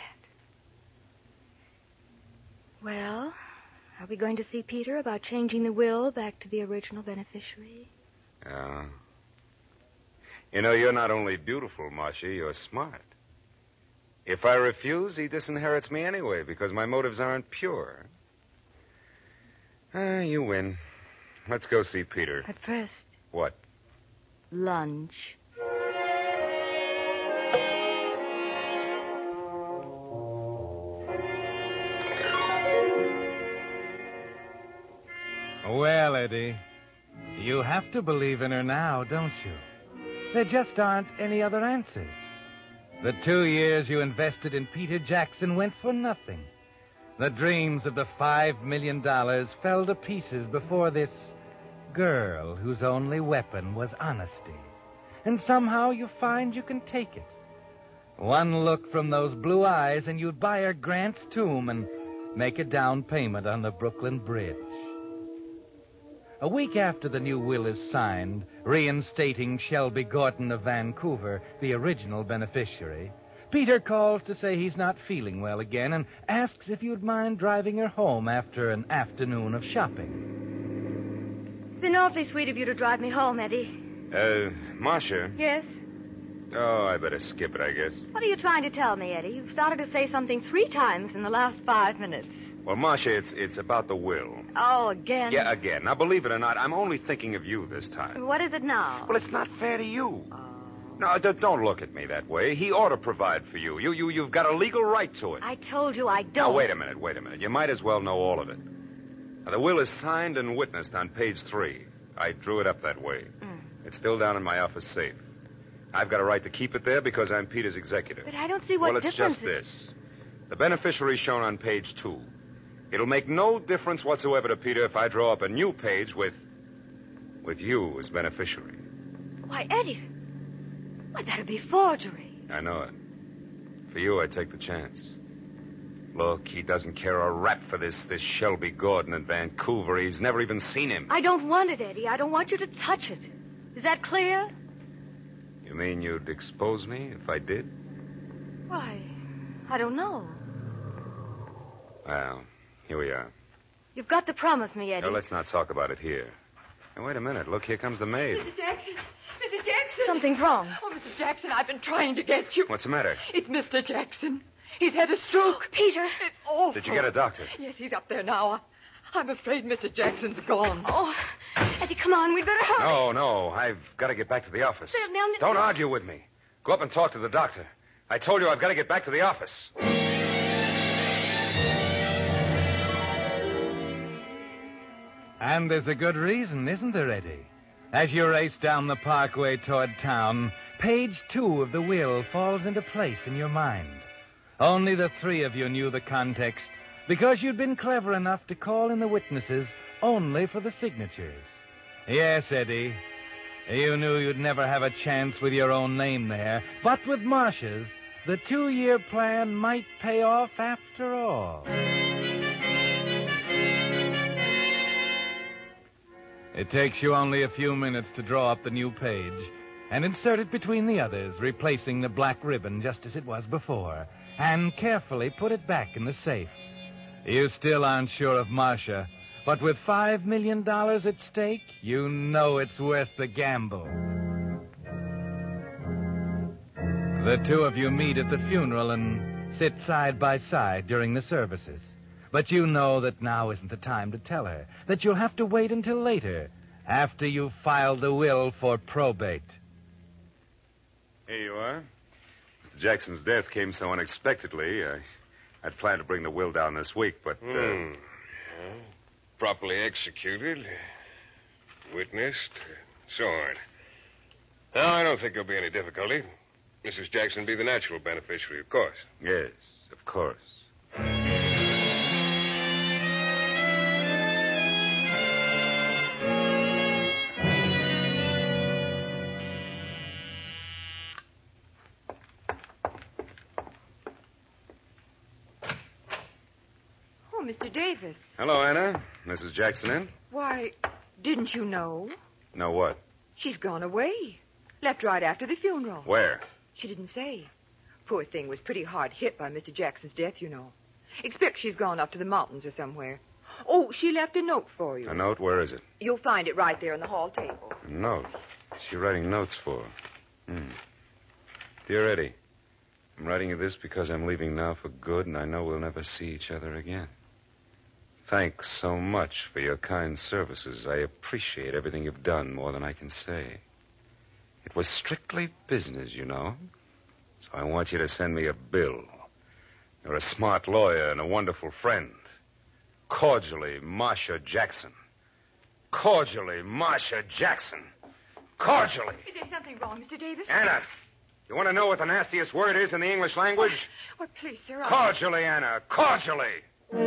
Well, are we going to see Peter about changing the will back to the original beneficiary? Yeah. You know, you're not only beautiful, Marcia, you're smart. If I refuse, he disinherits me anyway, because my motives aren't pure. Ah, you win. Let's go see Peter. But first... What? Lunch. Well, Well, Eddie, you have to believe in her now, don't you? There just aren't any other answers. The two years you invested in Peter Jackson went for nothing. The dreams of the five million dollars fell to pieces before this girl whose only weapon was honesty. And somehow you find you can take it. One look from those blue eyes and you'd buy her Grant's tomb and make a down payment on the Brooklyn Bridge. A week after the new will is signed, reinstating Shelby Gordon of Vancouver, the original beneficiary, Peter calls to say he's not feeling well again and asks if you'd mind driving her home after an afternoon of shopping. It's been awfully sweet of you to drive me home, Eddie. Uh, Marcia? Yes? Oh, I better skip it, I guess. What are you trying to tell me, Eddie? You've started to say something three times in the last five minutes. Well, Marcia, it's it's about the will. Oh, again? Yeah, again. Now, believe it or not, I'm only thinking of you this time. What is it now? Well, it's not fair to you. Oh. No, d- don't look at me that way. He ought to provide for you. You, you. You've got a legal right to it. I told you I don't. Now, wait a minute, wait a minute. You might as well know all of it. Now, the will is signed and witnessed on page three. I drew it up that way. Mm. It's still down in my office safe. I've got a right to keep it there because I'm Peter's executive. But I don't see what well, it's difference... just this. The beneficiary is shown on page two. It'll make no difference whatsoever to Peter if I draw up a new page with... with you as beneficiary. Why, Eddie... Why, that'd be forgery. I know it. For you, I take the chance. Look, he doesn't care a rap for this, this Shelby Gordon in Vancouver. He's never even seen him. I don't want it, Eddie. I don't want you to touch it. Is that clear? You mean you'd expose me if I did? Why, I don't know. Well, here we are. You've got to promise me, Eddie. Now, let's not talk about it here. Now, wait a minute. Look, here comes the maid. Missus Jackson! Missus Jackson! Something's wrong. Oh, Missus Jackson, I've been trying to get you. What's the matter? It's Mister Jackson. He's had a stroke. Peter! It's awful. Did you get a doctor? Yes, he's up there now. I'm afraid Mister Jackson's gone. Oh, Eddie, come on. We'd better hurry. No, no. I've got to get back to the office. Well, now, Don't argue with me. Go up and talk to the doctor. I told you I've got to get back to the office. And there's a good reason, isn't there, Eddie? As you race down the parkway toward town, page two of the will falls into place in your mind. Only the three of you knew the context because you'd been clever enough to call in the witnesses only for the signatures. Yes, Eddie, you knew you'd never have a chance with your own name there, but with Marcia's, the two-year plan might pay off after all. It takes you only a few minutes to draw up the new page and insert it between the others, replacing the black ribbon just as it was before, and carefully put it back in the safe. You still aren't sure of Marcia, but with five million dollars at stake, you know it's worth the gamble. The two of you meet at the funeral and sit side by side during the services. But you know that now isn't the time to tell her, that you'll have to wait until later, after you've filed the will for probate. Here you are. Mister Jackson's death came so unexpectedly. I, I'd planned to bring the will down this week, but... Uh... Mm. Yeah. Properly executed, witnessed, so on. Now, I don't think there'll be any difficulty. Missus Jackson be the natural beneficiary, of course. Yes, of course. Mister Davis. Hello, Anna. Missus Jackson in? Why, didn't you know? Know what? She's gone away. Left right after the funeral. Where? She didn't say. Poor thing was pretty hard hit by Mister Jackson's death, you know. Expect she's gone up to the mountains or somewhere. Oh, she left a note for you. A note? Where is it? You'll find it right there on the hall table. A note? What's she writing notes for? Hmm. Dear Eddie, I'm writing you this because I'm leaving now for good, and I know we'll never see each other again. Thanks so much for your kind services. I appreciate everything you've done more than I can say. It was strictly business, you know. So I want you to send me a bill. You're a smart lawyer and a wonderful friend. Cordially, Marcia Jackson. Cordially, Marcia Jackson. Cordially. Is there something wrong, Mister Davis? Anna, you want to know what the nastiest word is in the English language? Well, please, sir. I... Cordially, Anna. Cordially.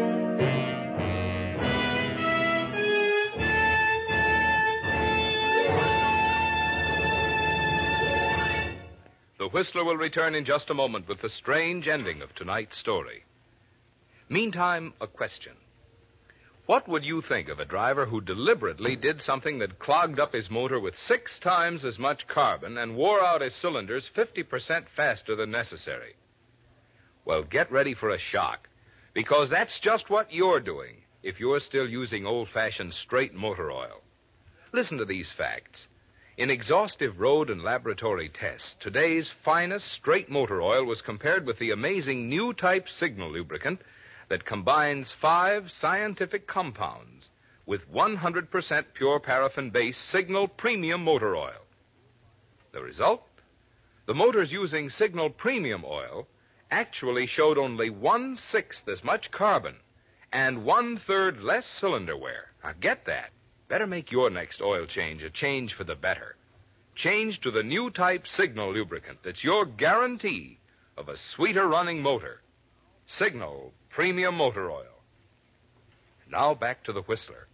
The Whistler will return in just a moment with the strange ending of tonight's story. Meantime, a question. What would you think of a driver who deliberately did something that clogged up his motor with six times as much carbon and wore out his cylinders fifty percent faster than necessary? Well, get ready for a shock, because that's just what you're doing if you're still using old-fashioned straight motor oil. Listen to these facts. In exhaustive road and laboratory tests, today's finest straight motor oil was compared with the amazing new type Signal lubricant that combines five scientific compounds with one hundred percent pure paraffin-based Signal Premium Motor Oil. The result? The motors using Signal Premium Oil actually showed only one-sixth as much carbon and one-third less cylinder wear. Now, get that. Better make your next oil change a change for the better. Change to the new type Signal lubricant that's your guarantee of a sweeter running motor. Signal Premium Motor Oil. Now back to the Whistler.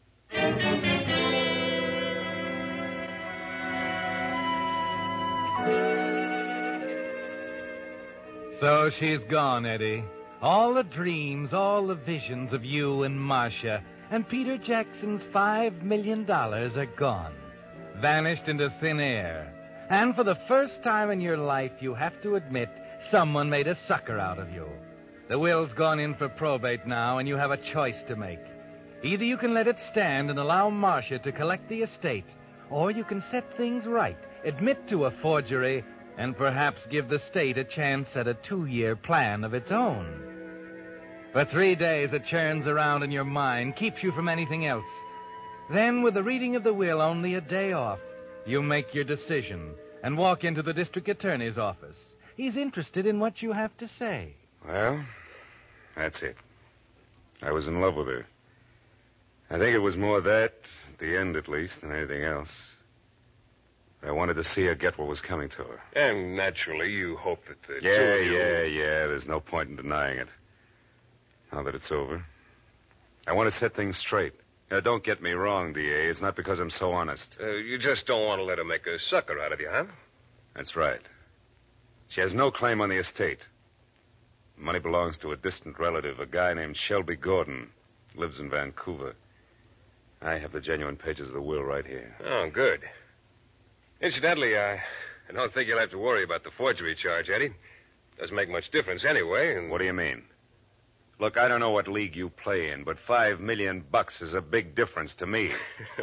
So she's gone, Eddie. All the dreams, all the visions of you and Marcia and Peter Jackson's five million dollars are gone. Vanished into thin air. And for the first time in your life, you have to admit someone made a sucker out of you. The will's gone in for probate now, and you have a choice to make. Either you can let it stand and allow Marcia to collect the estate, or you can set things right, admit to a forgery, and perhaps give the state a chance at a two-year plan of its own. For three days it churns around in your mind, keeps you from anything else. Then, with the reading of the will only a day off, you make your decision and walk into the district attorney's office. He's interested in what you have to say. Well, that's it. I was in love with her. I think it was more that, at the end at least, than anything else. I wanted to see her get what was coming to her. And naturally, you hope that the Yeah, two of you... yeah, yeah. There's no point in denying it. Now that it's over, I want to set things straight. Now, don't get me wrong, D A. It's not because I'm so honest. Uh, you just don't want to let her make a sucker out of you, huh? That's right. She has no claim on the estate. The money belongs to a distant relative, a guy named Shelby Gordon. Lives in Vancouver. I have the genuine pages of the will right here. Oh, good. Incidentally, I, I don't think you'll have to worry about the forgery charge, Eddie. Doesn't make much difference anyway. And... What do you mean? Look, I don't know what league you play in, but five million bucks is a big difference to me.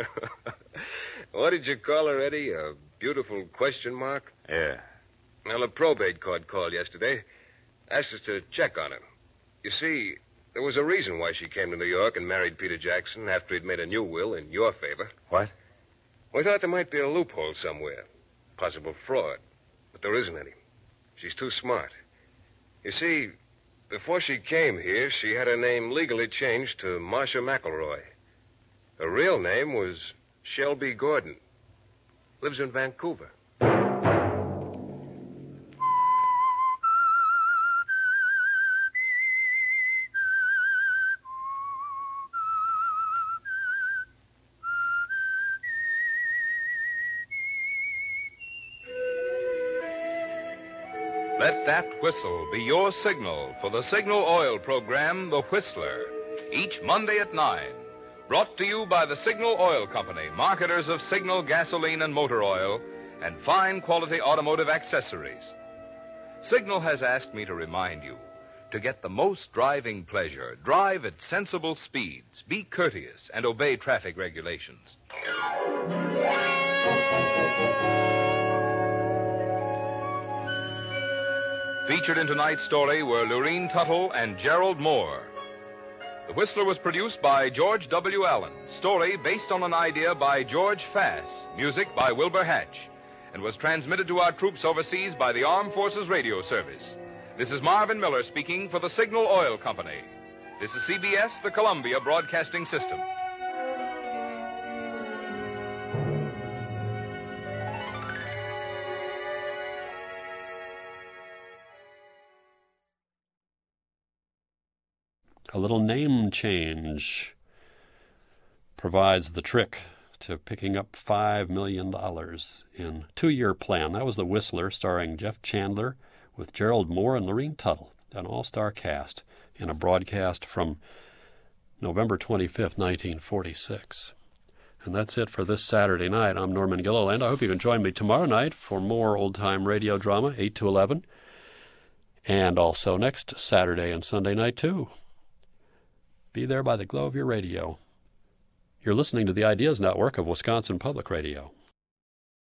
What did you call her, Eddie? A beautiful question mark? Yeah. Well, a probate court called yesterday. Asked us to check on her. You see, there was a reason why she came to New York and married Peter Jackson after he'd made a new will in your favor. What? We thought there might be a loophole somewhere. Possible fraud. But there isn't any. She's too smart. You see, before she came here, she had her name legally changed to Marcia McElroy. Her real name was Shelby Gordon. Lives in Vancouver. Let that whistle be your signal for the Signal Oil program, The Whistler, each Monday at nine. Brought to you by the Signal Oil Company, marketers of Signal gasoline and motor oil, and fine quality automotive accessories. Signal has asked me to remind you, to get the most driving pleasure, drive at sensible speeds, be courteous, and obey traffic regulations. Featured in tonight's story were Lurene Tuttle and Gerald Moore. The Whistler was produced by George W. Allen. Story based on an idea by George Fass. Music by Wilbur Hatch. And was transmitted to our troops overseas by the Armed Forces Radio Service. This is Marvin Miller speaking for the Signal Oil Company. This is C B S, the Columbia Broadcasting System. A little name change provides the trick to picking up five million dollars in two-year plan. That was The Whistler, starring Jeff Chandler with Gerald Moore and Lorene Tuttle, an all-star cast in a broadcast from November twenty-fifth, nineteen forty-six. And that's it for this Saturday night. I'm Norman Gilliland. I hope you can join me tomorrow night for more old-time radio drama, eight to eleven, and also next Saturday and Sunday night, too. Be there by the glow of your radio. You're listening to the Ideas Network of Wisconsin Public Radio.